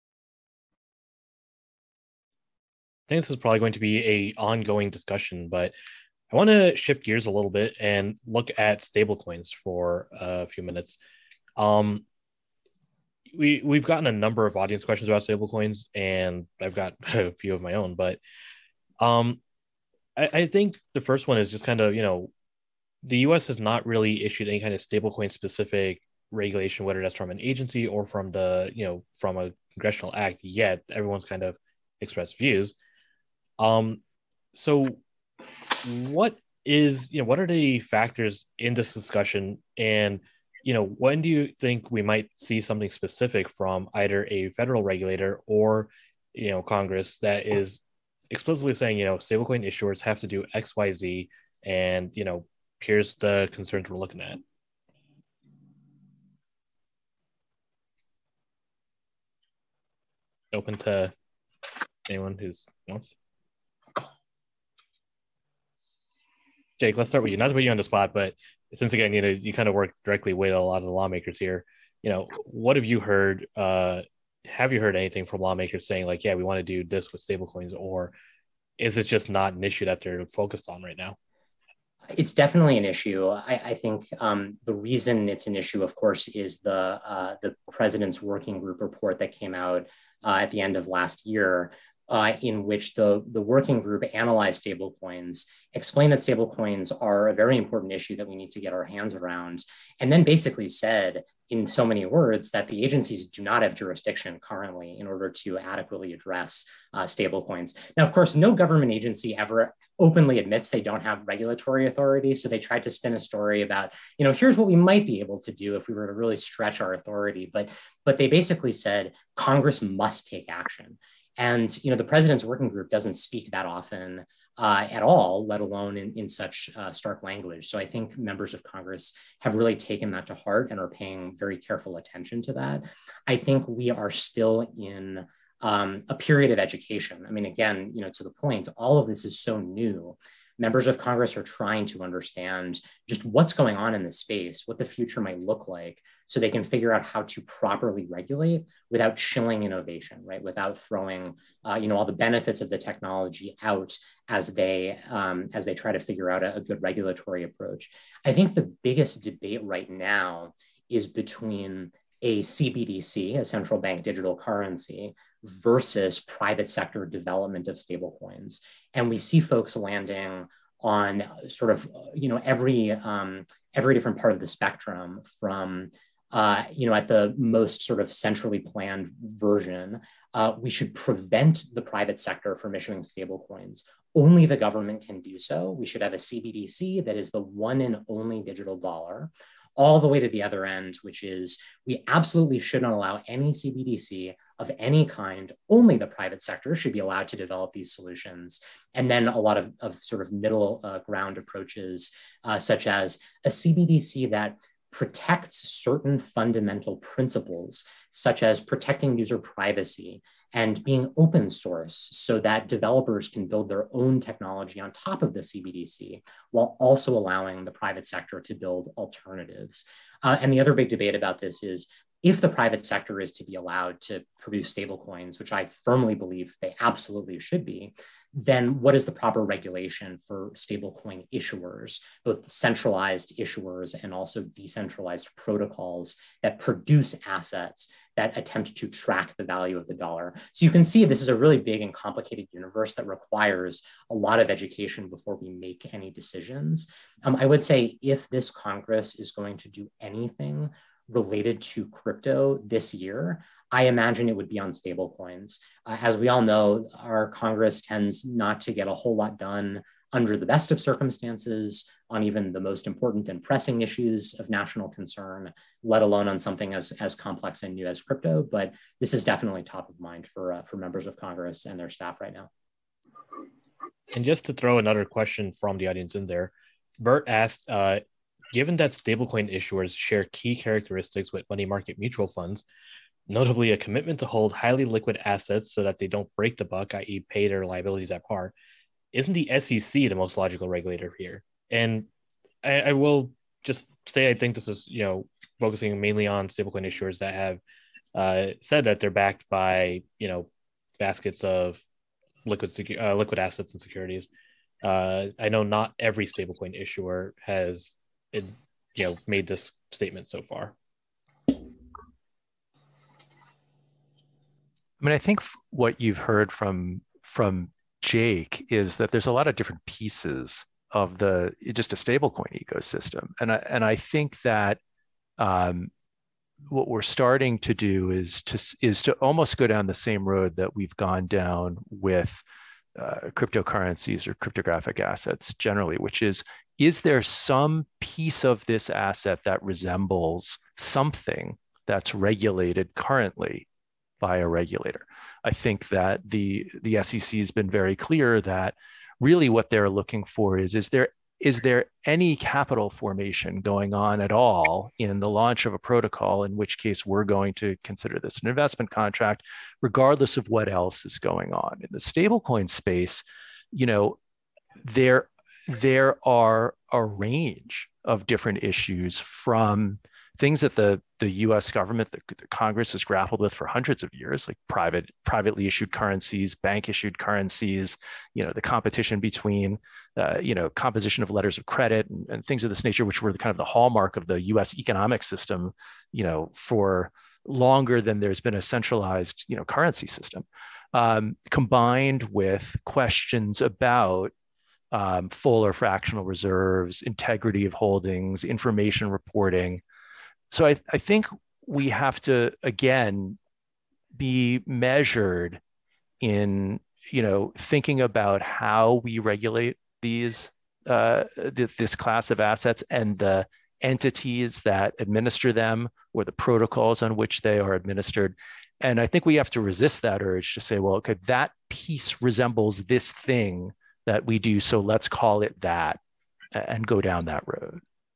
I think this is probably going to be a ongoing discussion, but I want to shift gears a little bit and look at stablecoins for a few minutes. Um, we we've gotten a number of audience questions about stablecoins, and I've got a few of my own. But um, I, I think the first one is just kind of, you know, the U S has not really issued any kind of stablecoin specific regulation, whether that's from an agency or from the, you know, from a congressional act yet. Everyone's kind of expressed views. Um, so what is, you know, what are the factors in this discussion, and, you know, when do you think we might see something specific from either a federal regulator or, you know, Congress that is explicitly saying, you know, stablecoin issuers have to do X, Y, Z, and, you know, here's the concerns we're looking at? Open to anyone who's wants. Jake, let's start with you. Not to put you on the spot, but since again, you know, you kind of work directly with a lot of the lawmakers here. You know, what have you heard? Uh, have you heard anything from lawmakers saying like, yeah, we want to do this with stablecoins, or is it just not an issue that they're focused on right now? It's definitely an issue. I, I think um, the reason it's an issue, of course, is the uh, the president's working group report that came out uh, at the end of last year, uh, in which the, the working group analyzed stablecoins, explained that stablecoins are a very important issue that we need to get our hands around, and then basically said in so many words that the agencies do not have jurisdiction currently in order to adequately address uh, stablecoins. Now, of course, no government agency ever openly admits they don't have regulatory authority. So they tried to spin a story about, you know, here's what we might be able to do if we were to really stretch our authority. But, but they basically said Congress must take action. And, you know, the president's working group doesn't speak that often uh, at all, let alone in, in such uh, stark language. So I think members of Congress have really taken that to heart and are paying very careful attention to that. I think we are still in um, a period of education. I mean, again, you know, to the point, all of this is so new. members of Congress are trying to understand just what's going on in the space, what the future might look like, so they can figure out how to properly regulate without chilling innovation, right? Without throwing, uh, you know, all the benefits of the technology out as they um, as they try to figure out a, a good regulatory approach. I think the biggest debate right now is between a C B D C, a central bank digital currency, versus private sector development of stablecoins. And we see folks landing on sort of, you know, every, um, every different part of the spectrum from, uh, you know, at the most sort of centrally planned version, uh, we should prevent the private sector from issuing stablecoins. Only the government can do so. We should have a C B D C that is the one and only digital dollar, all the way to the other end, which is we absolutely should not allow any C B D C of any kind. Only the private sector should be allowed to develop these solutions. And then a lot of, of sort of middle uh, ground approaches, uh, such as a C B D C that protects certain fundamental principles, such as protecting user privacy and being open source so that developers can build their own technology on top of the C B D C, while also allowing the private sector to build alternatives. Uh, and the other big debate about this is, if the private sector is to be allowed to produce stablecoins, which I firmly believe they absolutely should be, then what is the proper regulation for stablecoin issuers, both centralized issuers and also decentralized protocols that produce assets that attempt to track the value of the dollar? So you can see this is a really big and complicated universe that requires a lot of education before we make any decisions. Um, I would say if this Congress is going to do anything related to crypto this year, I imagine it would be on stablecoins. Uh, as we all know, our Congress tends not to get a whole lot done under the best of circumstances on even the most important and pressing issues of national concern, let alone on something as, as complex and new as crypto. But this is definitely top of mind for, uh, for members of Congress and their staff right now. And just to throw another question from the audience in there, Bert asked, uh, given that stablecoin issuers share key characteristics with money market mutual funds, notably a commitment to hold highly liquid assets so that they don't break the buck, that is pay their liabilities at par, isn't the S E C the most logical regulator here? And I, I will just say, I think this is, you know, focusing mainly on stablecoin issuers that have uh, said that they're backed by, you know, baskets of liquid secu- uh, liquid assets and securities. Uh, I know not every stablecoin issuer has, it, you know, made this statement so far. I mean, I think what you've heard from from Jake is that there's a lot of different pieces of the just a stablecoin ecosystem, and I and I think that um, what we're starting to do is to is to almost go down the same road that we've gone down with uh, cryptocurrencies or cryptographic assets generally, which is, is there some piece of this asset that resembles something that's regulated currently by a regulator? I think that the, the S E C has been very clear that really what they're looking for is, is there, is there any capital formation going on at all in the launch of a protocol, in which case we're going to consider this an investment contract, regardless of what else is going on. In the stablecoin space, you know, there, there are a range of different issues, from things that the, the U S government, the, the Congress has grappled with for hundreds of years, like private, privately issued currencies, bank issued currencies, you know, the competition between, uh, you know, composition of letters of credit and, and things of this nature, which were the, kind of the hallmark of the U S economic system, you know, for longer than there's been a centralized, you know, currency system, um, combined with questions about um, full or fractional reserves, integrity of holdings, information reporting. So I, I think we have to, again, be measured in, you know, thinking about how we regulate these, uh, th- this class of assets and the entities that administer them, or the protocols on which they are administered. And I think we have to resist that urge to say, well, okay, that piece resembles this thing that we do, so let's call it that, and go down that road.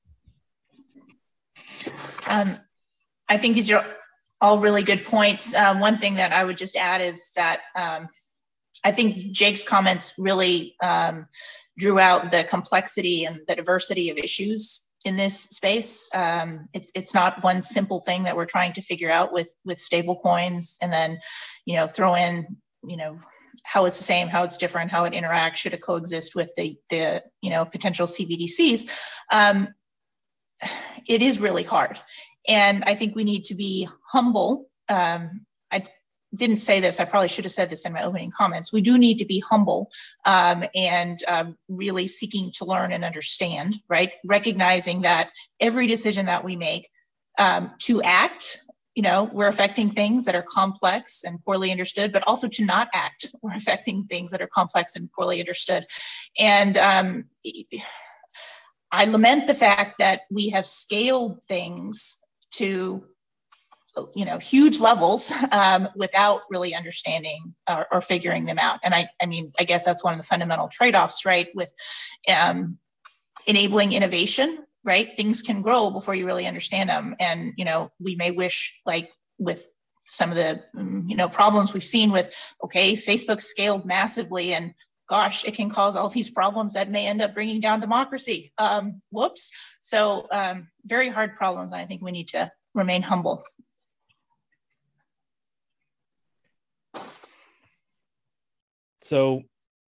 Um, I think these are all really good points. Um, one thing that I would just add is that um, I think Jake's comments really um, drew out the complexity and the diversity of issues in this space. Um, it's it's not one simple thing that we're trying to figure out with with stable coins, and then, you know, throw in, you know, how it's the same, how it's different, how it interacts, should it coexist with the the you know potential C B D Cs. Um, it is really hard, and I think we need to be humble. Um, I didn't say this, I probably should have said this in my opening comments. We do need to be humble um, and um, really seeking to learn and understand, right? Recognizing that every decision that we make um, to act, you know, we're affecting things that are complex and poorly understood, but also to not act, we're affecting things that are complex and poorly understood. And um, I lament the fact that we have scaled things to, you know, huge levels um, without really understanding or, or figuring them out. And I, I mean, I guess that's one of the fundamental trade-offs, right? With um, enabling innovation, right? Things can grow before you really understand them. And, you know, we may wish, like with some of the, you know, problems we've seen with, okay, Facebook scaled massively and gosh, it can cause all these problems that may end up bringing down democracy. Um, whoops. So um, very hard problems. And I think we need to remain humble. So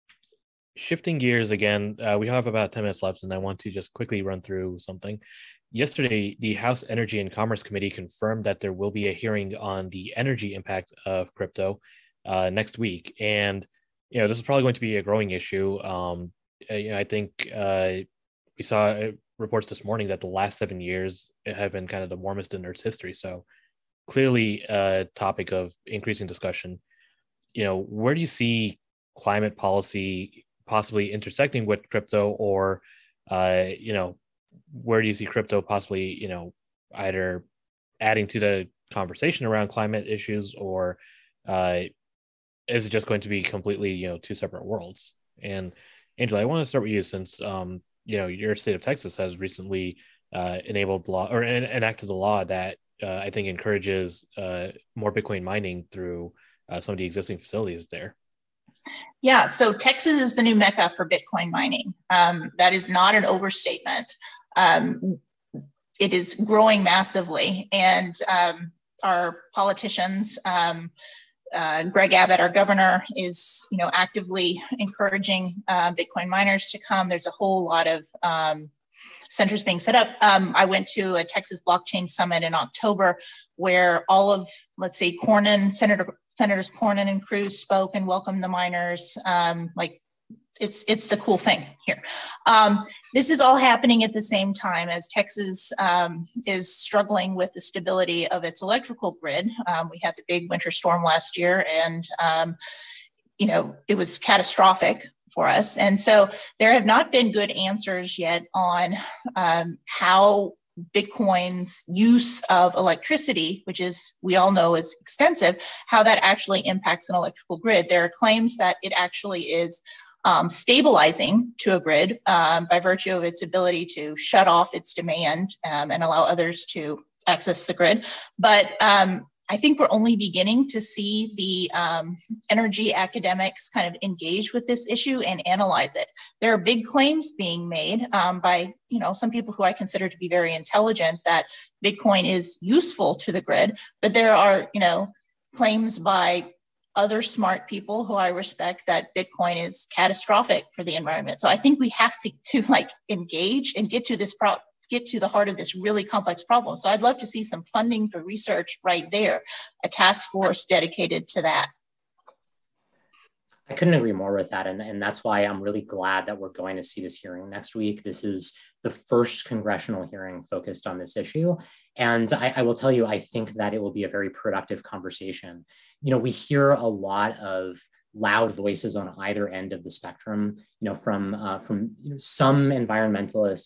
shifting gears again, uh, we have about ten minutes left, and I want to just quickly run through something. Yesterday, the House Energy and Commerce Committee confirmed that there will be a hearing on the energy impact of crypto uh, next week. And, you know, this is probably going to be a growing issue. Um, you know, I think uh, we saw reports this morning that the last seven years have been kind of the warmest in Earth's history. So clearly a topic of increasing discussion. You know, where do you see climate policy possibly intersecting with crypto, or, uh, you know, where do you see crypto possibly, you know, either adding to the conversation around climate issues, or uh, is it just going to be completely, you know, two separate worlds? And Angela, I want to start with you, since, um, you know, your state of Texas has recently uh, enabled law or en- enacted the law that uh, I think encourages uh, more Bitcoin mining through uh, some of the existing facilities there. Yeah, so Texas is the new mecca for Bitcoin mining. Um, that is not an overstatement. Um, it is growing massively, and um, our politicians, um, uh, Greg Abbott, our governor, is you know actively encouraging uh, Bitcoin miners to come. There's a whole lot of um, centers being set up. Um, I went to a Texas Blockchain Summit in October, where all of, let's say, Cornyn, Senator Senators Cornyn and Cruz spoke and welcomed the miners. Um, like, it's it's the cool thing here. Um, this is all happening at the same time as Texas um, is struggling with the stability of its electrical grid. Um, we had the big winter storm last year, and um, you know it was catastrophic for us. And so there have not been good answers yet on um, how Bitcoin's use of electricity, which is, we all know is extensive, how that actually impacts an electrical grid. There are claims that it actually is um, stabilizing to a grid um, by virtue of its ability to shut off its demand um, and allow others to access the grid. But um, I think we're only beginning to see the um, energy academics kind of engage with this issue and analyze it. There are big claims being made um, by, you know, some people who I consider to be very intelligent that Bitcoin is useful to the grid, but there are, you know, claims by other smart people who I respect that Bitcoin is catastrophic for the environment. So I think we have to, to like engage and get to this problem. Get to the heart of this really complex problem. So I'd love to see some funding for research right there, a task force dedicated to that. I couldn't agree more with that. And, and that's why I'm really glad that we're going to see this hearing next week. This is the first congressional hearing focused on this issue. And I, I will tell you, I think that it will be a very productive conversation. You know, we hear a lot of loud voices on either end of the spectrum, you know, from uh, from you know, some environmentalists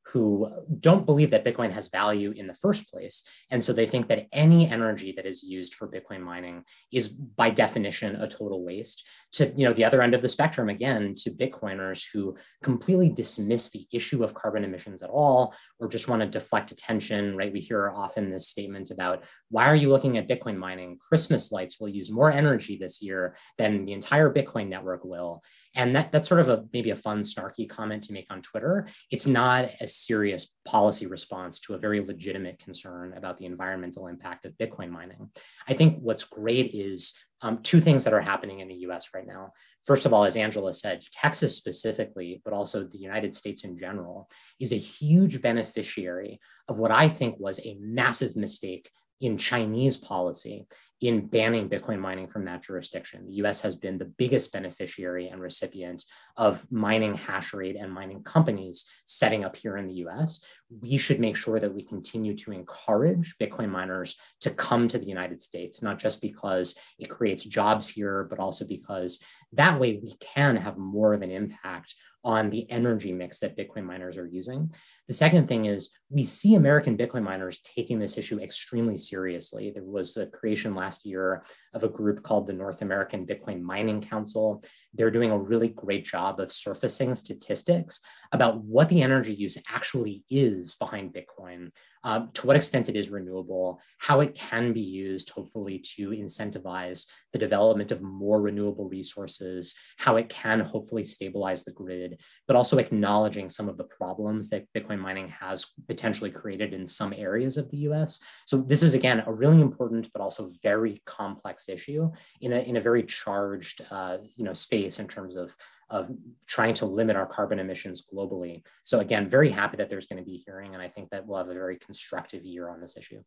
who don't believe that Bitcoin has value in the first place. And so they think that any energy that is used for Bitcoin mining is by definition a total waste. To, you know, the other end of the spectrum, again, to Bitcoiners who completely dismiss the issue of carbon emissions at all, or just want to deflect attention, right? We hear often this statement about, why are you looking at Bitcoin mining? Christmas lights will use more energy this year than the entire Bitcoin network will. And that, that's sort of a maybe a fun, snarky comment to make on Twitter. It's not a serious policy response to a very legitimate concern about the environmental impact of Bitcoin mining. I think what's great is um, two things that are happening in the U S right now. First of all, as Angela said, Texas specifically, but also the United States in general, is a huge beneficiary of what I think was a massive mistake in Chinese policy in banning Bitcoin mining from that jurisdiction. The U S has been the biggest beneficiary and recipient of mining hash rate and mining companies setting up here in the U S. We should make sure that we continue to encourage Bitcoin miners to come to the United States, not just because it creates jobs here, but also because that way we can have more of an impact on the energy mix that Bitcoin miners are using. The second thing is we see American Bitcoin miners taking this issue extremely seriously. There was a creation last year of a group called the North American Bitcoin Mining Council. They're doing a really great job of surfacing statistics about what the energy use actually is behind Bitcoin, uh, to what extent it is renewable, how it can be used, hopefully, to incentivize the development of more renewable resources, how it can hopefully stabilize the grid, but also acknowledging some of the problems that Bitcoin mining has potentially created in some areas of the U S. So this is, again, a really important, but also very complex issue in a, in a very charged uh, you know, space in terms of, of trying to limit our carbon emissions globally. So again, very happy that there's going to be a hearing, and I think that we'll have a very constructive year on this issue.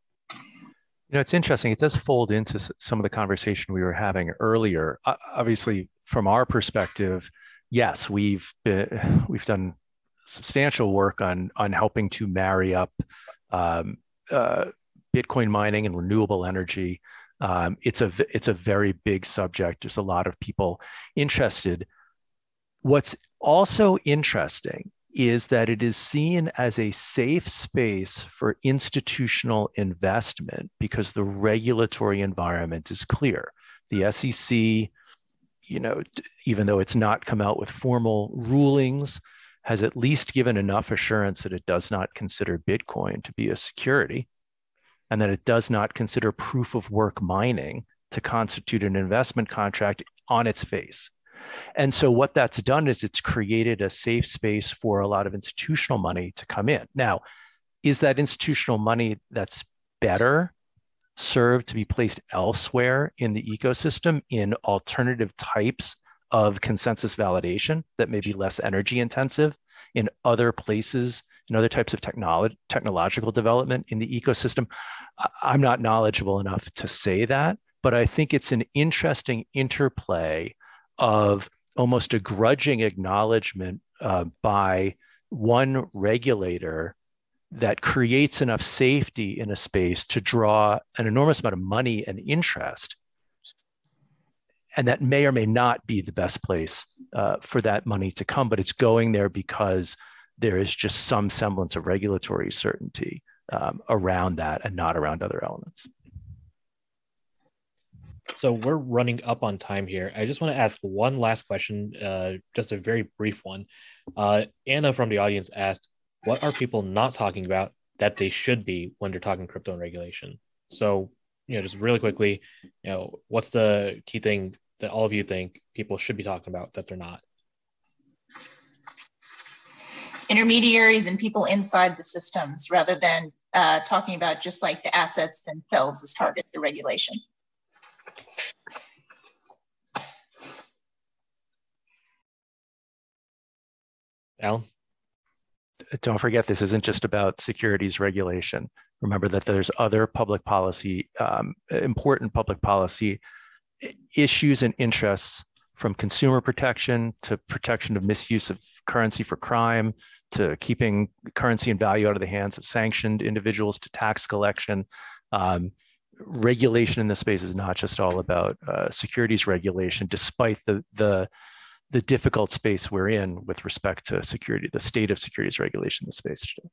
You know, it's interesting. It does fold into some of the conversation we were having earlier. Uh, obviously, from our perspective, yes, we've been, we've done substantial work on on helping to marry up um, uh, Bitcoin mining and renewable energy. Um, it's a it's a very big subject. There's a lot of people interested. What's also interesting is that it is seen as a safe space for institutional investment because the regulatory environment is clear. The S E C, you know, even though it's not come out with formal rulings, has at least given enough assurance that it does not consider Bitcoin to be a security and that it does not consider proof of work mining to constitute an investment contract on its face. And so what that's done is it's created a safe space for a lot of institutional money to come in. Now, is that institutional money that's better served to be placed elsewhere in the ecosystem in alternative types of consensus validation that may be less energy intensive in other places, in other types of technology, technological development in the ecosystem? I'm not knowledgeable enough to say that, but I think it's an interesting interplay of almost a grudging acknowledgement uh, by one regulator that creates enough safety in a space to draw an enormous amount of money and interest. And that may or may not be the best place uh, for that money to come, but it's going there because there is just some semblance of regulatory certainty um, around that and not around other elements. So we're running up on time here. I just want to ask one last question, uh, just a very brief one. Uh, Anna from the audience asked, what are people not talking about that they should be when they're talking crypto and regulation? So, you know, just really quickly, you know, what's the key thing that all of you think people should be talking about that they're not? Intermediaries and people inside the systems, rather than uh, talking about just like the assets themselves as target to regulation. Alan? Don't forget, this isn't just about securities regulation. Remember that there's other public policy, um, important public policy issues and interests, from consumer protection to protection of misuse of currency for crime, to keeping currency and value out of the hands of sanctioned individuals, to tax collection. Um, regulation in this space is not just all about uh, securities regulation, despite the, the the difficult space we're in with respect to security, the state of securities regulation in the space today.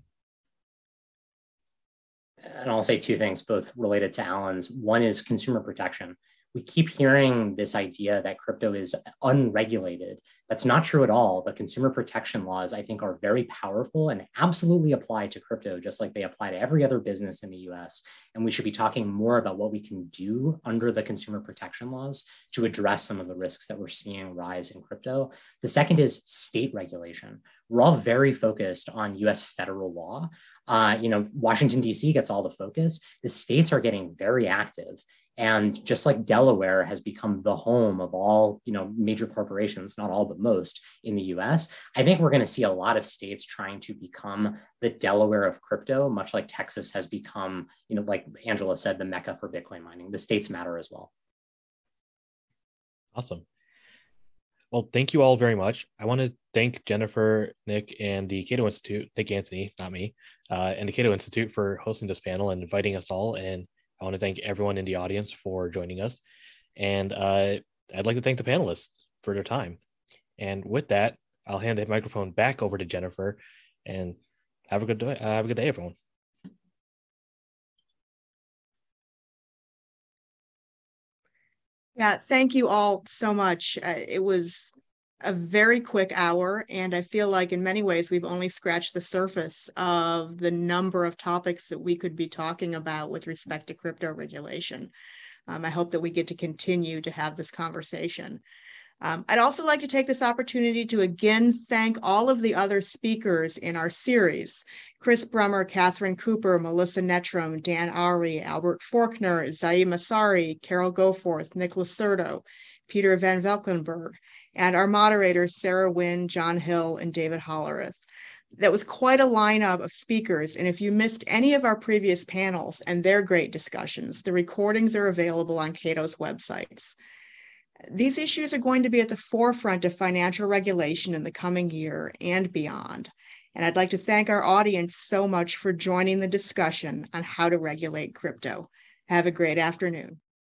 And I'll say two things, both related to Alan's. One is consumer protection. We keep hearing this idea that crypto is unregulated. That's not true at all. The consumer protection laws, I think, are very powerful and absolutely apply to crypto, just like they apply to every other business in the U S. And we should be talking more about what we can do under the consumer protection laws to address some of the risks that we're seeing rise in crypto. The second is state regulation. We're all very focused on U S federal law. Uh, you know, Washington, D C gets all the focus. The states are getting very active. And just like Delaware has become the home of all, you know, major corporations, not all, but most in the U S, I think we're going to see a lot of states trying to become the Delaware of crypto, much like Texas has become, you know, like Angela said, the Mecca for Bitcoin mining. The states matter as well. Awesome. Well, thank you all very much. I want to thank Jennifer, Nick, and the Cato Institute, thank Anthony, not me, uh, and the Cato Institute for hosting this panel and inviting us all. And I want to thank everyone in the audience for joining us. And uh, I'd like to thank the panelists for their time. And with that, I'll hand the microphone back over to Jennifer, and have a good day, uh, have a good day, everyone. Yeah, thank you all so much. Uh, it was a very quick hour, and I feel like in many ways we've only scratched the surface of the number of topics that we could be talking about with respect to crypto regulation. Um, I hope that we get to continue to have this conversation. Um, I'd also like to take this opportunity to again thank all of the other speakers in our series: Chris Brummer, Catherine Cooper, Melissa Netrom, Dan Ari, Albert Faulkner, Zaim Asari, Carol Goforth, Nick Lacerdo, Peter Van Velkenberg, and our moderators, Sarah Wynn, John Hill, and David Hollerith. That was quite a lineup of speakers, and if you missed any of our previous panels and their great discussions, the recordings are available on Cato's websites. These issues are going to be at the forefront of financial regulation in the coming year and beyond. And I'd like to thank our audience so much for joining the discussion on how to regulate crypto. Have a great afternoon.